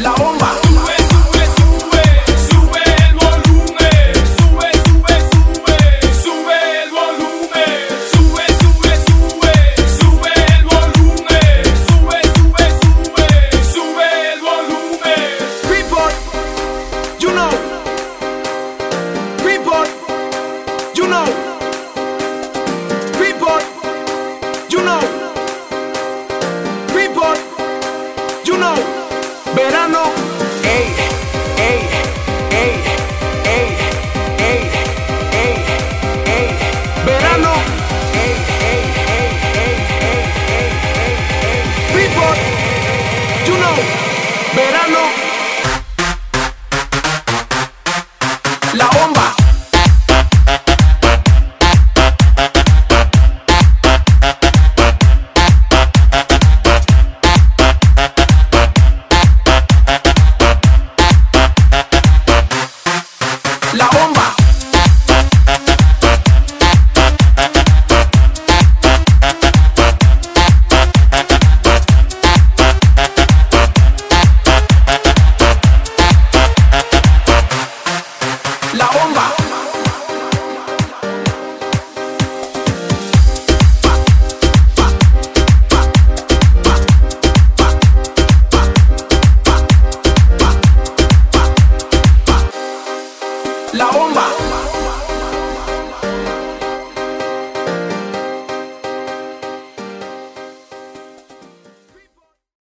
La bomba. Sube, sube, sube, sube el volumen. Sube, sube, sube, sube el volumen. Sube, sube, sube, sube el volumen. Sube, sube, sube, sube el volumen. Report, you know. Report, you know. Report, you know. Report, you know. Verano, ey, ey, ey, ey, ey, ey, ey. Verano, ey, ey, ey, ey, ey, ey, ey, ey. Report, you know. Verano. La bomba. La bomba. La bomba.